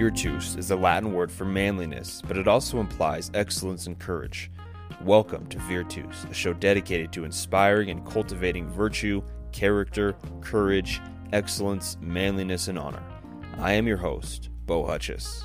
Virtus is the Latin word for manliness, but it also implies excellence and courage. Welcome to Virtus, a show dedicated to inspiring and cultivating virtue, character, courage, excellence, manliness, and honor. I am your host, Bo Hutchis.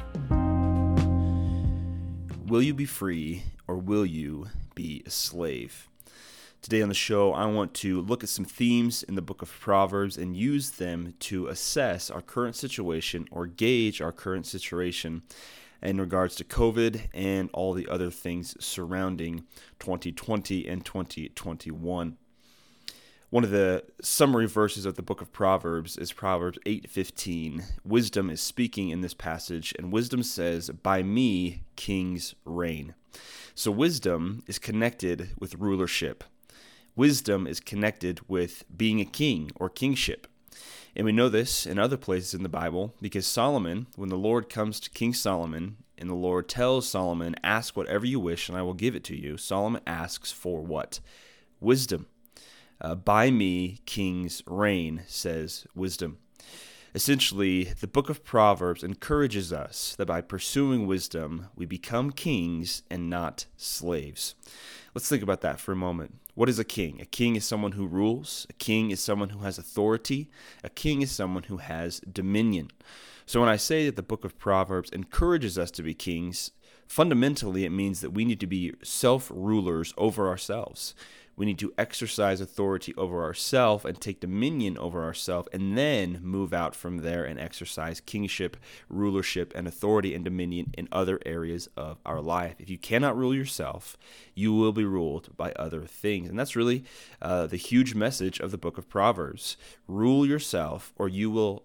Will you be free, or will you be a slave? Today on the show, I want to look at some themes in the book of Proverbs and use them to assess our current situation or gauge our current situation in regards to COVID and all the other things surrounding 2020 and 2021. One of the summary verses of the book of Proverbs is Proverbs 8:15. Wisdom is speaking in this passage, and wisdom says, "By me kings reign." So wisdom is connected with rulership. Wisdom is connected with being a king or kingship. And we know this in other places in the Bible because Solomon, when the Lord comes to King Solomon and the Lord tells Solomon, "Ask whatever you wish and I will give it to you," Solomon asks for what? Wisdom. By me kings reign, says wisdom. Essentially, the book of Proverbs encourages us that by pursuing wisdom, we become kings and not slaves. Let's think about that for a moment. What is a king? A king is someone who rules. A king is someone who has authority. A king is someone who has dominion. So when I say that the book of Proverbs encourages us to be kings, fundamentally it means that we need to be self-rulers over ourselves. We need to exercise authority over ourselves and take dominion over ourselves and then move out from there and exercise kingship, rulership, and authority and dominion in other areas of our life. If you cannot rule yourself, you will be ruled by other things. And that's really the huge message of the book of Proverbs. Rule yourself or you will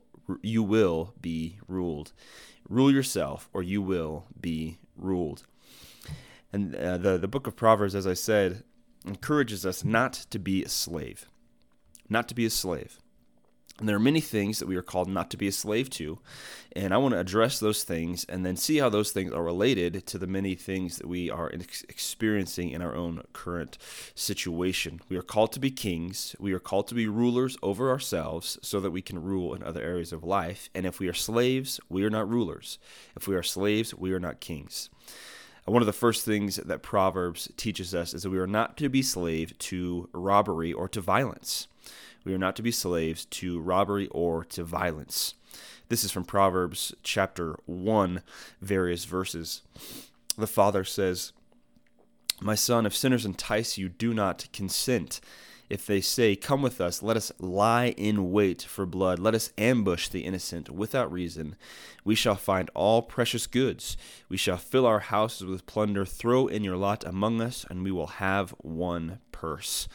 be ruled. Rule yourself or you will be ruled. And the book of Proverbs, as I said, encourages us not to be a slave. Not to be a slave. And there are many things that we are called not to be a slave to, and I want to address those things and then see how those things are related to the many things that we are experiencing in our own current situation. We are called to be kings. We are called to be rulers over ourselves so that we can rule in other areas of life. And if we are slaves, we are not rulers. If we are slaves, we are not kings. One of the first things that Proverbs teaches us is that we are not to be slave to robbery or to violence. We are not to be slaves to robbery or to violence. This is from Proverbs chapter 1, various verses. The father says, "My son, if sinners entice you, do not consent. If they say, 'Come with us, let us lie in wait for blood. Let us ambush the innocent without reason. We shall find all precious goods. We shall fill our houses with plunder. Throw in your lot among us, and we will have one purse.'"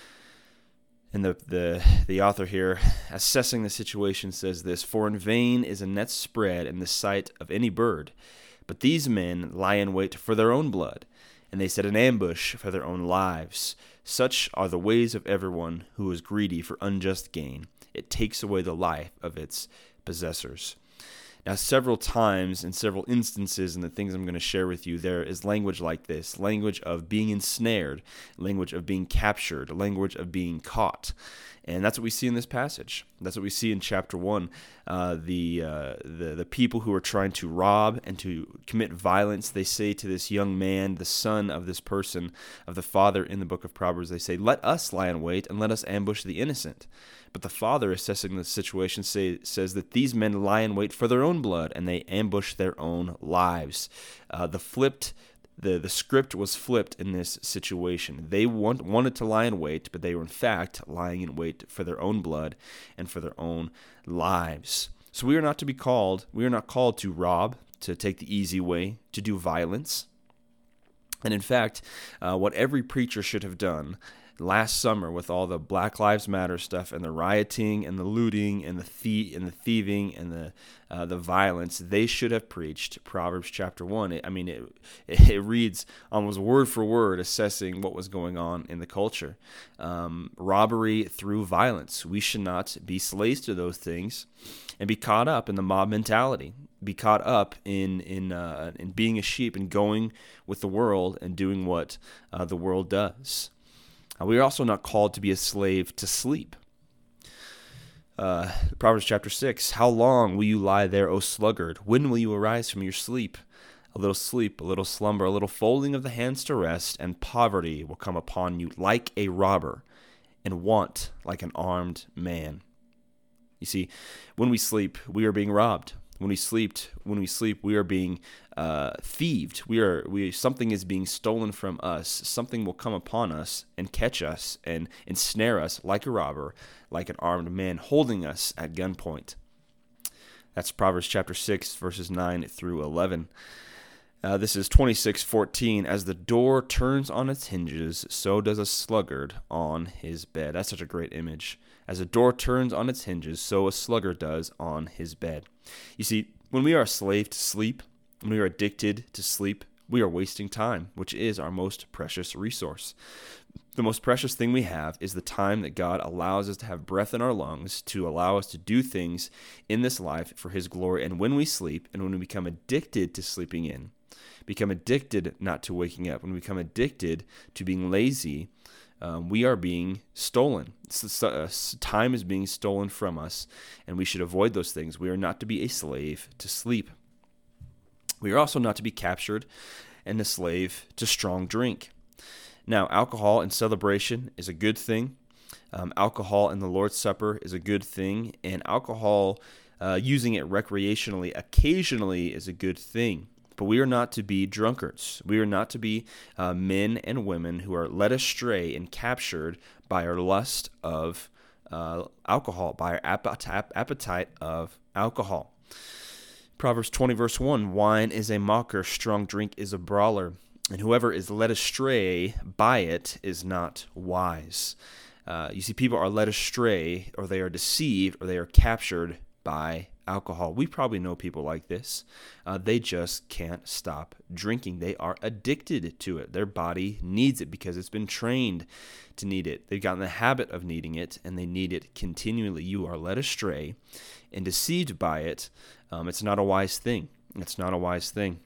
And the author here, assessing the situation, says this, "For in vain is a net spread in the sight of any bird, but these men lie in wait for their own blood, and they set an ambush for their own lives. Such are the ways of everyone who is greedy for unjust gain. It takes away the life of its possessors." Now, several times in several instances in the things I'm going to share with you, there is language like this, language of being ensnared, language of being captured, language of being caught. And that's what we see in this passage. That's what we see in chapter 1. The people who are trying to rob and to commit violence, they say to this young man, the son of this person, of the father in the book of Proverbs, they say, "Let us lie in wait and let us ambush the innocent." But the father, assessing the situation, says that these men lie in wait for their own blood and they ambush their own lives. The script was flipped in this situation. They wanted to lie in wait, but they were in fact lying in wait for their own blood and for their own lives. So we are not called to rob, to take the easy way, to do violence. And in fact, what every preacher should have done last summer with all the Black Lives Matter stuff and the rioting and the looting and the thieving and the violence, they should have preached Proverbs chapter 1. It reads almost word for word assessing what was going on in the culture. Robbery through violence. We should not be slaves to those things and be caught up in the mob mentality. Be caught up in being a sheep and going with the world and doing what the world does. We are also not called to be a slave to sleep. Proverbs chapter 6, how long will you lie there, O sluggard? When will you arise from your sleep? A little sleep, a little slumber, a little folding of the hands to rest, and poverty will come upon you like a robber, and want like an armed man. You see, when we sleep, we are being robbed. When we sleep, we are being thieved. Something is being stolen from us. Something will come upon us and catch us and ensnare us like a robber, like an armed man, holding us at gunpoint. That's Proverbs chapter 6, verses 9 through 11. This is 26:14. As the door turns on its hinges, so does a sluggard on his bed. That's such a great image. As a door turns on its hinges, so a sluggard does on his bed. You see, when we are a slave to sleep, when we are addicted to sleep, we are wasting time, which is our most precious resource. The most precious thing we have is the time that God allows us to have breath in our lungs, to allow us to do things in this life for His glory. And when we sleep, and when we become addicted to sleeping in, become addicted not to waking up, when we become addicted to being lazy, we are being stolen. Time is being stolen from us, and we should avoid those things. We are not to be a slave to sleep. We are also not to be captured and a slave to strong drink. Now, alcohol in celebration is a good thing. Alcohol in the Lord's Supper is a good thing, and alcohol, using it recreationally occasionally is a good thing. But we are not to be drunkards. We are not to be men and women who are led astray and captured by our lust of alcohol, by our appetite of alcohol. Proverbs 20, verse 1, wine is a mocker, strong drink is a brawler, and whoever is led astray by it is not wise. You see, people are led astray, or they are deceived, or they are captured by alcohol. We probably know people like this. They just can't stop drinking. They are addicted to it. Their body needs it because it's been trained to need it. They've gotten the habit of needing it, and they need it continually. You are led astray and deceived by it. It's not a wise thing. It's not a wise thing.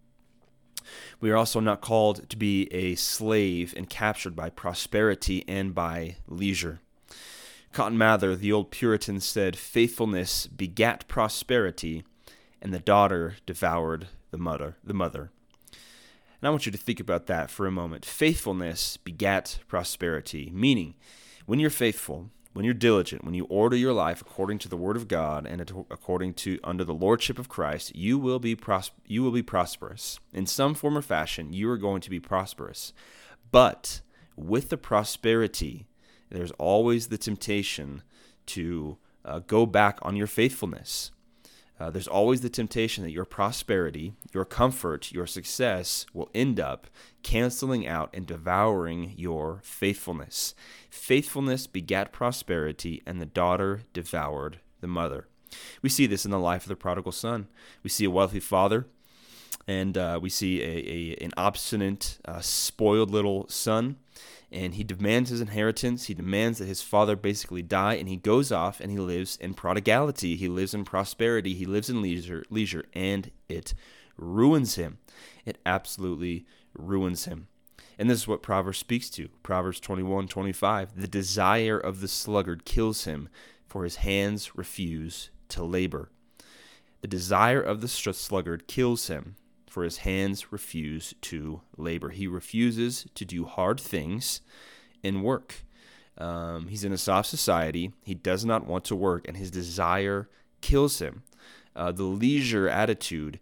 We are also not called to be a slave and captured by prosperity and by leisure. Cotton Mather, the old Puritan, said, faithfulness begat prosperity, and the daughter devoured the mother. And I want you to think about that for a moment. Faithfulness begat prosperity, meaning when you're faithful, when you're diligent, when you order your life according to the Word of God and according to under the lordship of Christ, you will be prosperous. In some form or fashion, you are going to be prosperous. But with the prosperity, there's always the temptation to go back on your faithfulness. There's always the temptation that your prosperity, your comfort, your success will end up canceling out and devouring your faithfulness. Faithfulness begat prosperity, and the daughter devoured the mother. We see this in the life of the prodigal son. We see a wealthy father, and we see an obstinate, spoiled little son. And he demands his inheritance. He demands that his father basically die, and he goes off and he lives in prodigality. He lives in prosperity. He lives in leisure, and it ruins him. It absolutely ruins him. And this is what Proverbs speaks to. Proverbs 21:25. The desire of the sluggard kills him, for his hands refuse to labor. The desire of the sluggard kills him, for his hands refuse to labor. He refuses to do hard things and work. He's in a soft society. He does not want to work, and his desire kills him. The leisure attitude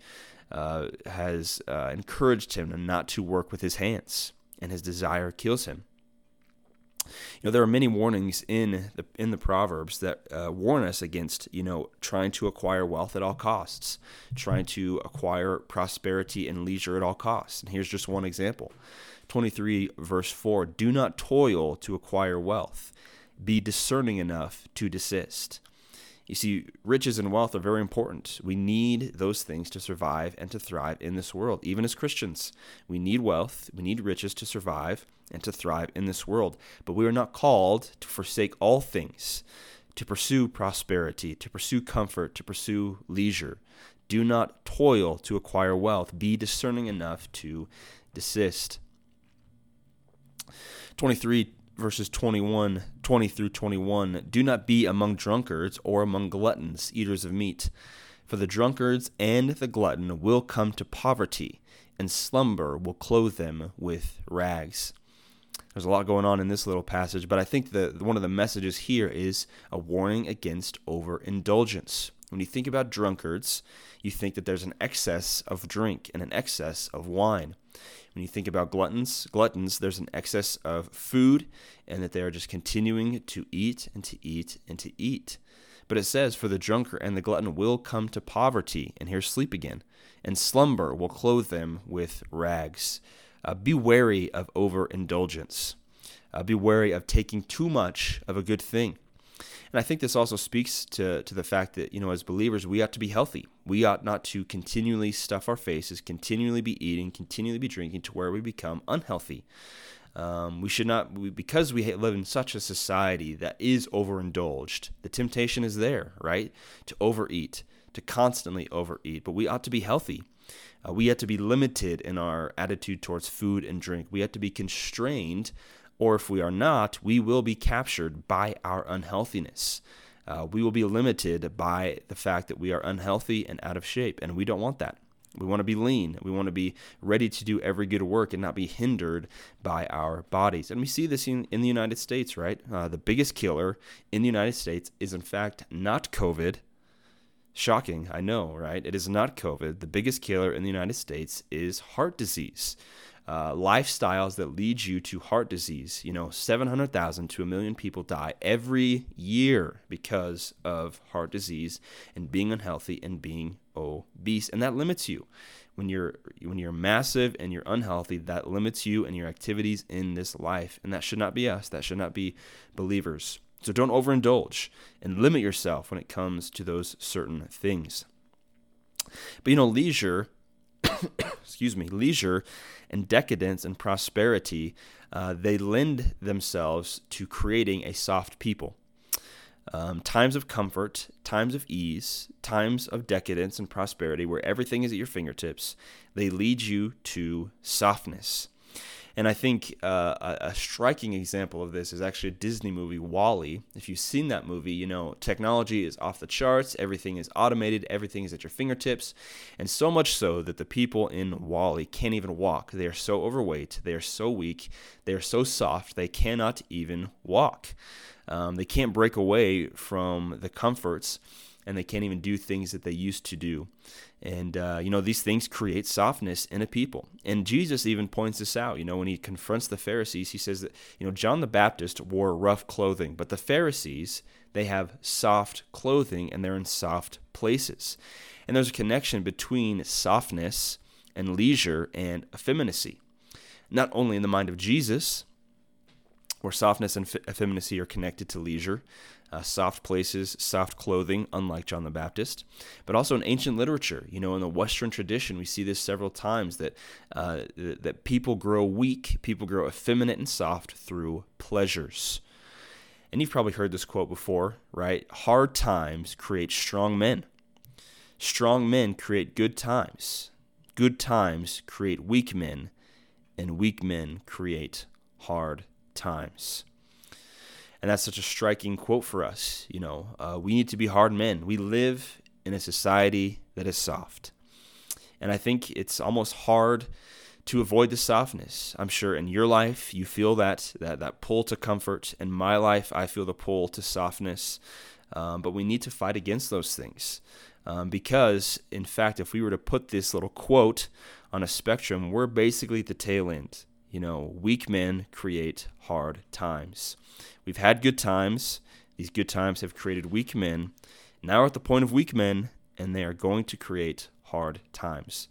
has encouraged him not to work with his hands, and his desire kills him. You know, there are many warnings in the Proverbs that warn us against, trying to acquire wealth at all costs, trying to acquire prosperity and leisure at all costs. And here's just one example. 23 verse 4, do not toil to acquire wealth. Be discerning enough to desist. You see, riches and wealth are very important. We need those things to survive and to thrive in this world. Even as Christians, we need wealth, we need riches to survive and to thrive in this world. But we are not called to forsake all things, to pursue prosperity, to pursue comfort, to pursue leisure. Do not toil to acquire wealth. Be discerning enough to desist. 23 verses 20 through 21, do not be among drunkards or among gluttons, eaters of meat. For the drunkards and the glutton will come to poverty, and slumber will clothe them with rags. There's a lot going on in this little passage, but I think that one of the messages here is a warning against overindulgence. When you think about drunkards, you think that there's an excess of drink and an excess of wine. When you think about gluttons, there's an excess of food, and that they are just continuing to eat and to eat and to eat. But it says, for the drunkard and the glutton will come to poverty, and here's sleep again, and slumber will clothe them with rags. Be wary of overindulgence. Be wary of taking too much of a good thing. And I think this also speaks to the fact that, as believers, we ought to be healthy. We ought not to continually stuff our faces, continually be eating, continually be drinking to where we become unhealthy. We should not, because we live in such a society that is overindulged, the temptation is there, right? To overeat, to constantly overeat. But we ought to be healthy. We have to be limited in our attitude towards food and drink. We have to be constrained, or if we are not, we will be captured by our unhealthiness. We will be limited by the fact that we are unhealthy and out of shape, and we don't want that. We want to be lean. We want to be ready to do every good work and not be hindered by our bodies. And we see this in the United States, right? The biggest killer in the United States is, in fact, not COVID. Shocking, I know, right? It is not COVID. The biggest killer in the United States is heart disease. Lifestyles that lead you to heart disease. 700,000 to 1 million people die every year because of heart disease and being unhealthy and being obese. And that limits you. When you're massive and you're unhealthy, that limits you and your activities in this life. And that should not be us. That should not be believers. So don't overindulge and limit yourself when it comes to those certain things. But leisure, leisure and decadence and prosperity, they lend themselves to creating a soft people. Times of comfort, times of ease, times of decadence and prosperity, where everything is at your fingertips, they lead you to softness. And I think a striking example of this is actually a Disney movie, WALL-E. If you've seen that movie, technology is off the charts. Everything is automated. Everything is at your fingertips. And so much so that the people in WALL-E can't even walk. They are so overweight. They are so weak. They are so soft. They cannot even walk. They can't break away from the comforts, and they can't even do things that they used to do. And, these things create softness in a people. And Jesus even points this out. When he confronts the Pharisees, he says that, John the Baptist wore rough clothing, but the Pharisees, they have soft clothing and they're in soft places. And there's a connection between softness and leisure and effeminacy. Not only in the mind of Jesus, where softness and effeminacy are connected to leisure, soft places, soft clothing, unlike John the Baptist, but also in ancient literature. In the Western tradition, we see this several times, that people grow weak, people grow effeminate and soft through pleasures. And you've probably heard this quote before, right? Hard times create strong men. Strong men create good times. Good times create weak men, and weak men create hard times. And that's such a striking quote for us. We need to be hard men. We live in a society that is soft. And I think it's almost hard to avoid the softness. I'm sure in your life, you feel that pull to comfort. In my life, I feel the pull to softness. But we need to fight against those things. Because, in fact, if we were to put this little quote on a spectrum, we're basically at the tail end. Weak men create hard times. We've had good times. These good times have created weak men. Now we're at the point of weak men, and they are going to create hard times.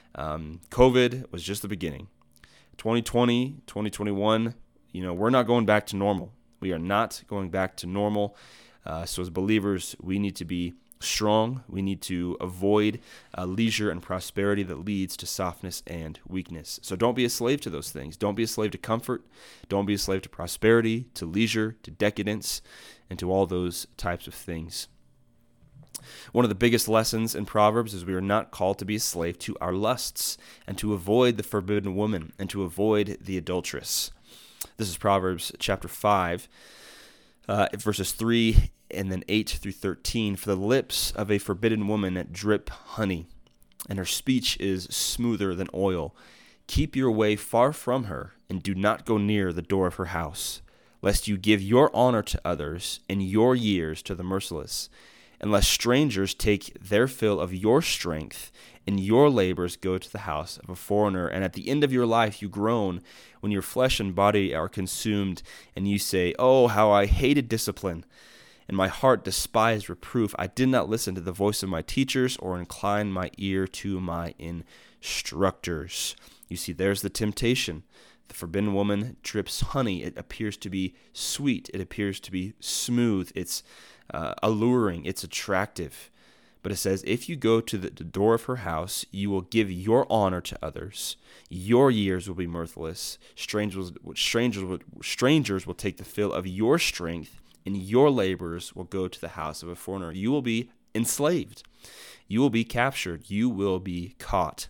COVID was just the beginning. 2020, 2021, we're not going back to normal. We are not going back to normal. So as believers, we need to be strong. We need to avoid leisure and prosperity that leads to softness and weakness. So don't be a slave to those things. Don't be a slave to comfort. Don't be a slave to prosperity, to leisure, to decadence, and to all those types of things. One of the biggest lessons in Proverbs is we are not called to be a slave to our lusts and to avoid the forbidden woman and to avoid the adulteress. This is Proverbs chapter 5, verses 3 and then 8 through 13. For the lips of a forbidden woman drip honey, and her speech is smoother than oil. Keep your way far from her, and do not go near the door of her house, lest you give your honor to others and your years to the merciless, and lest strangers take their fill of your strength, and your labors go to the house of a foreigner. And at the end of your life you groan, when your flesh and body are consumed, and you say, "Oh, how I hated discipline, and my heart despised reproof. I did not listen to the voice of my teachers, or incline my ear to my instructors." You see, there's the temptation. The forbidden woman drips honey. It appears to be sweet. It appears to be smooth. It's alluring. It's attractive. But it says, if you go to the door of her house, you will give your honor to others. Your years will be mirthless. Strangers will take the fill of your strength, and your labors will go to the house of a foreigner. You will be enslaved. You will be captured. You will be caught.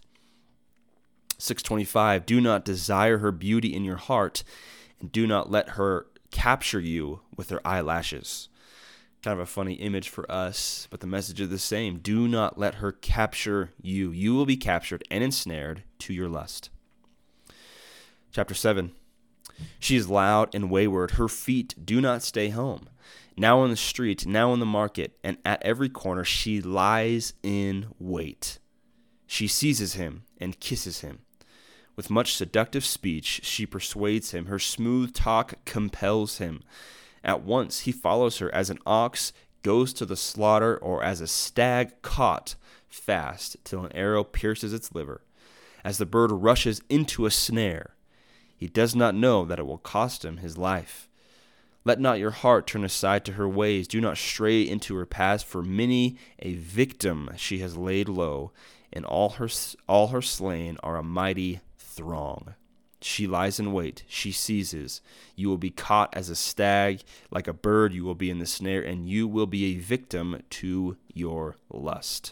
6:25, do not desire her beauty in your heart, and do not let her capture you with her eyelashes. Kind of a funny image for us, but the message is the same. Do not let her capture you. You will be captured and ensnared to your lust. Chapter 7. She is loud and wayward. Her feet do not stay home. Now in the street, now in the market, and at every corner she lies in wait. She seizes him and kisses him. With much seductive speech she persuades him. Her smooth talk compels him. At once he follows her as an ox goes to the slaughter, or as a stag caught fast till an arrow pierces its liver. As the bird rushes into a snare, he does not know that it will cost him his life. Let not your heart turn aside to her ways. Do not stray into her paths, for many a victim she has laid low, and all her slain are a mighty throng. She lies in wait. She seizes. You will be caught as a stag. Like a bird, you will be in the snare, and you will be a victim to your lust.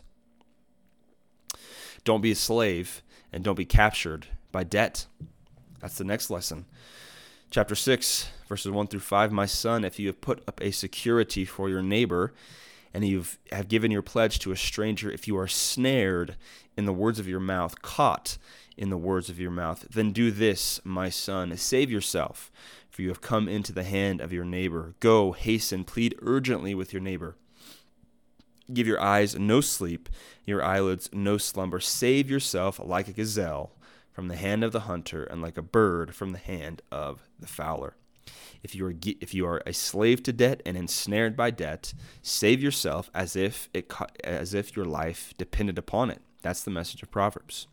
Don't be a slave, and don't be captured by debt. That's the next lesson. Chapter 6, verses 1 through 5. My son, if you have put up a security for your neighbor, and you have given your pledge to a stranger, if you are snared in the words of your mouth, caught in the words of your mouth, then do this, my son, save yourself, for you have come into the hand of your neighbor. Go, hasten, plead urgently with your neighbor. Give your eyes no sleep, your eyelids no slumber. Save yourself like a gazelle from the hand of the hunter, and like a bird from the hand of the fowler. If you are a slave to debt and ensnared by debt, save yourself as if your life depended upon it. That's the message of Proverbs.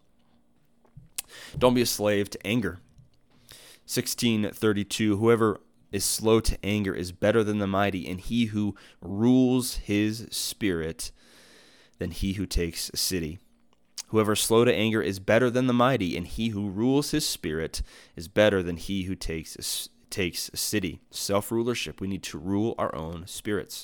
Don't be a slave to anger. 16:32, whoever is slow to anger is better than the mighty, and he who rules his spirit than he who takes a city. Whoever is slow to anger is better than the mighty, and he who rules his spirit is better than he who takes a city. Self-rulership. We need to rule our own spirits.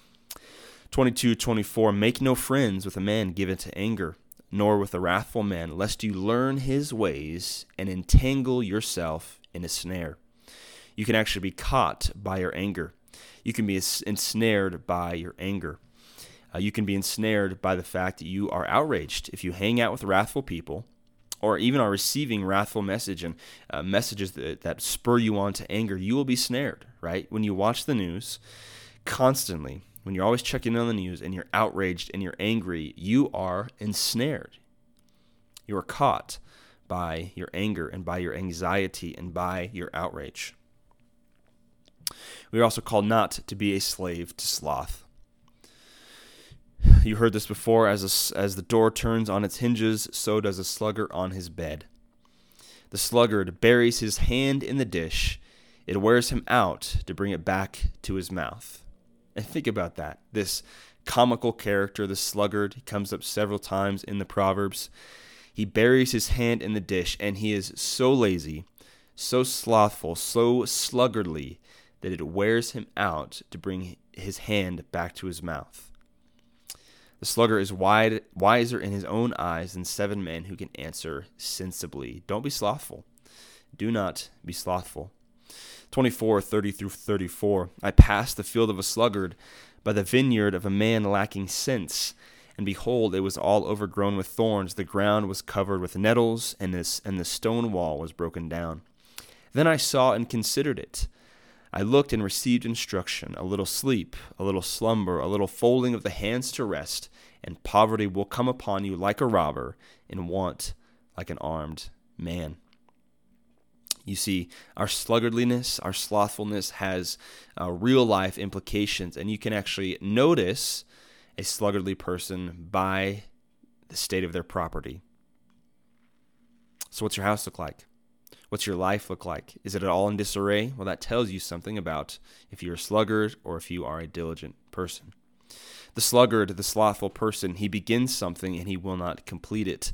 22:24, make no friends with a man given to anger, nor with a wrathful man, lest you learn his ways and entangle yourself in a snare. You can actually be caught by your anger. You can be ensnared by your anger. You can be ensnared by the fact that you are outraged. If you hang out with wrathful people, or even are receiving wrathful messages that spur you on to anger, you will be snared, right? When you watch the news constantly, when you're always checking on the news and you're outraged and you're angry, you are ensnared. You are caught by your anger and by your anxiety and by your outrage. We are also called not to be a slave to sloth. You heard this before, as the door turns on its hinges, so does a sluggard on his bed. The sluggard buries his hand in the dish. It wears him out to bring it back to his mouth. And think about that. This comical character, the sluggard, he comes up several times in the Proverbs. He buries his hand in the dish, and he is so lazy, so slothful, so sluggardly, that it wears him out to bring his hand back to his mouth. The sluggard is wiser in his own eyes than 7 men who can answer sensibly. Don't be slothful. Do not be slothful. 24:30 through 34. I passed the field of a sluggard by the vineyard of a man lacking sense. And behold, it was all overgrown with thorns. The ground was covered with nettles, and the stone wall was broken down. Then I saw and considered it. I looked and received instruction, a little sleep, a little slumber, a little folding of the hands to rest, and poverty will come upon you like a robber, and want like an armed man. You see, our sluggardliness, our slothfulness has real-life implications, and you can actually notice a sluggardly person by the state of their property. So what's your house look like? What's your life look like? Is it all in disarray? Well, that tells you something about if you're a sluggard or if you are a diligent person. The sluggard, the slothful person, he begins something and he will not complete it.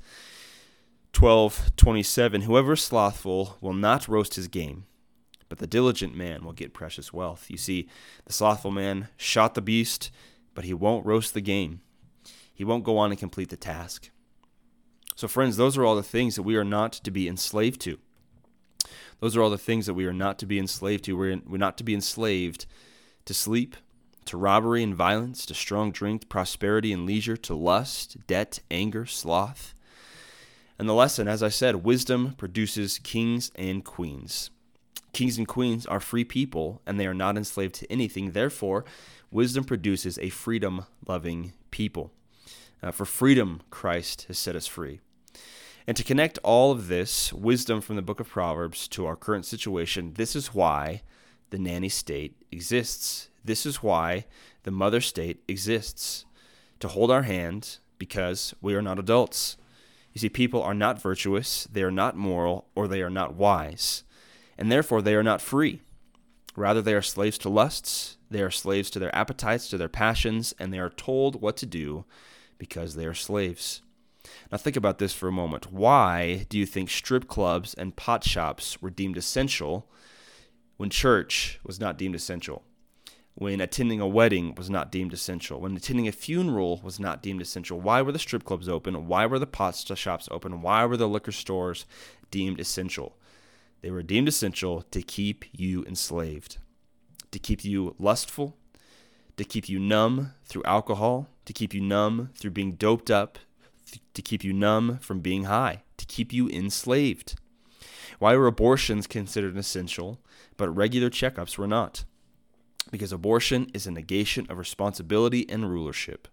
12:27, whoever is slothful will not roast his game, but the diligent man will get precious wealth. You see, the slothful man shot the beast, but he won't roast the game. He won't go on and complete the task. So friends, those are all the things that we are not to be enslaved to. Those are all the things that we are not to be enslaved to. We're not to be enslaved to sleep, to robbery and violence, to strong drink, prosperity and leisure, to lust, debt, anger, sloth. And the lesson, as I said, wisdom produces kings and queens. Kings and queens are free people, and they are not enslaved to anything. Therefore, wisdom produces a freedom-loving people. For freedom, Christ has set us free. And to connect all of this wisdom from the book of Proverbs to our current situation, this is why the nanny state exists. This is why the mother state exists. To hold our hand because we are not adults. You see, people are not virtuous, they are not moral, or they are not wise. And therefore, they are not free. Rather, they are slaves to lusts, they are slaves to their appetites, to their passions, and they are told what to do because they are slaves. Now think about this for a moment. Why do you think strip clubs and pot shops were deemed essential when church was not deemed essential? When attending a wedding was not deemed essential? When attending a funeral was not deemed essential? Why were the strip clubs open? Why were the pot shops open? Why were the liquor stores deemed essential? They were deemed essential to keep you enslaved, to keep you lustful, to keep you numb through alcohol, to keep you numb through being doped up, to keep you numb from being high, to keep you enslaved. Why were abortions considered essential, but regular checkups were not? Because abortion is a negation of responsibility and rulership.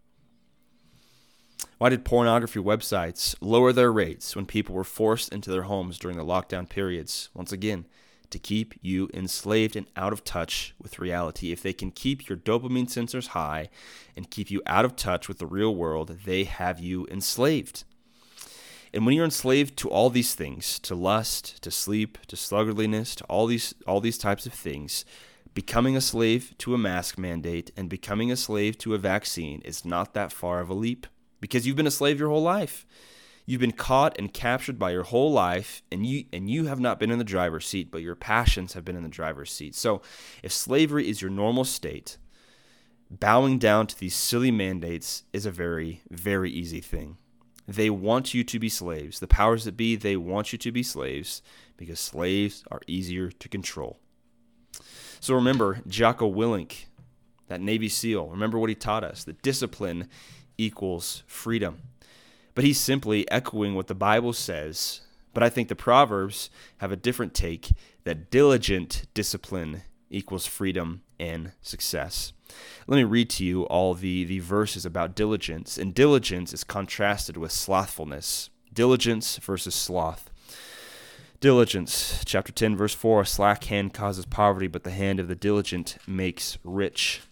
Why did pornography websites lower their rates when people were forced into their homes during the lockdown periods? Once again, to keep you enslaved and out of touch with reality. If they can keep your dopamine sensors high and keep you out of touch with the real world, they have you enslaved. And when you're enslaved to all these things, to lust, to sleep, to sluggardliness, to all these types of things, becoming a slave to a mask mandate and becoming a slave to a vaccine is not that far of a leap, because you've been a slave your whole life. You've been caught and captured by your whole life, and you have not been in the driver's seat, but your passions have been in the driver's seat. So if slavery is your normal state, bowing down to these silly mandates is a very, very easy thing. They want you to be slaves. The powers that be, they want you to be slaves because slaves are easier to control. So remember Jocko Willink, that Navy SEAL. Remember what he taught us, that discipline equals freedom. But he's simply echoing what the Bible says. But I think the Proverbs have a different take, that diligent discipline equals freedom and success. Let me read to you all the verses about diligence. And diligence is contrasted with slothfulness. Diligence versus sloth. Diligence, chapter 10, verse 4, a slack hand causes poverty, but the hand of the diligent makes rich.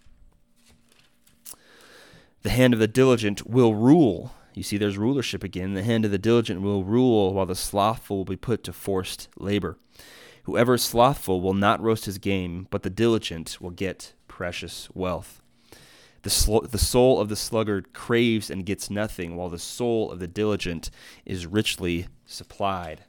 The hand of the diligent will rule. You see, there's rulership again. The hand of the diligent will rule, while the slothful will be put to forced labor. Whoever is slothful will not roast his game, but the diligent will get precious wealth. The soul of the sluggard craves and gets nothing, while the soul of the diligent is richly supplied.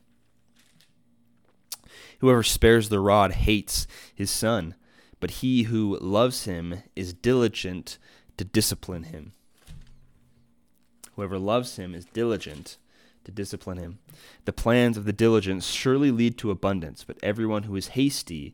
Whoever spares the rod hates his son, but he who loves him is diligent to discipline him. Whoever loves him is diligent to discipline him. The plans of the diligent surely lead to abundance, but everyone who is hasty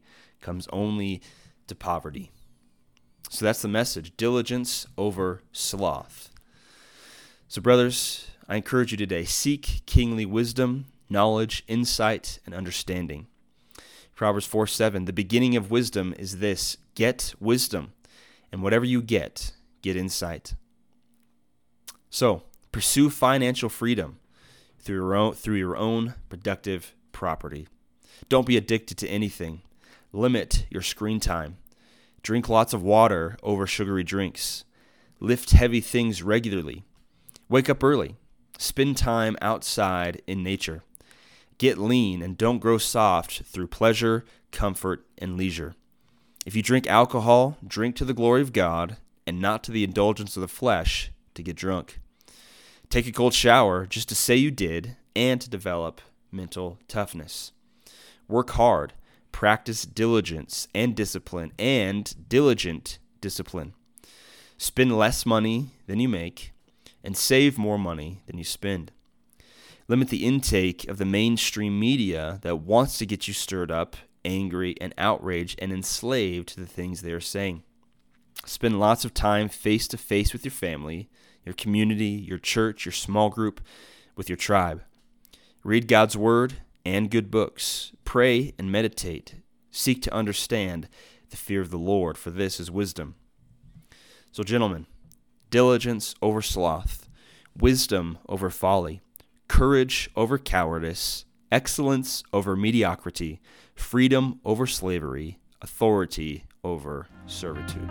comes only to poverty. So that's the message: diligence over sloth. So brothers, I encourage you today, seek kingly wisdom, knowledge, insight, and understanding. Proverbs 4:7, the beginning of wisdom is this: get wisdom, and whatever you get insight. So pursue financial freedom through your own productive property. Don't be addicted to anything. Limit your screen time. Drink lots of water over sugary drinks. Lift heavy things regularly. Wake up early. Spend time outside in nature. Get lean and don't grow soft through pleasure, comfort, and leisure. If you drink alcohol, drink to the glory of God and not to the indulgence of the flesh to get drunk. Take a cold shower just to say you did and to develop mental toughness. Work hard. Practice diligence and discipline and diligent discipline. Spend less money than you make and save more money than you spend. Limit the intake of the mainstream media that wants to get you stirred up, angry, and outraged and enslaved to the things they are saying. Spend lots of time face-to-face with your family, your community, your church, your small group, with your tribe. Read God's Word and good books. Pray and meditate. Seek to understand the fear of the Lord, for this is wisdom. So, gentlemen, diligence over sloth, wisdom over folly, courage over cowardice, excellence over mediocrity, freedom over slavery, authority over servitude.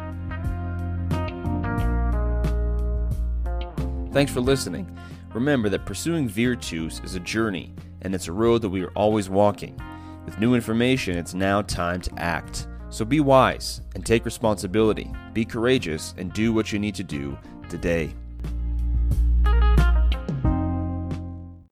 Thanks for listening. Remember that pursuing virtues is a journey, and it's a road that we are always walking. With new information, it's now time to act. So be wise and take responsibility. Be courageous and do what you need to do today.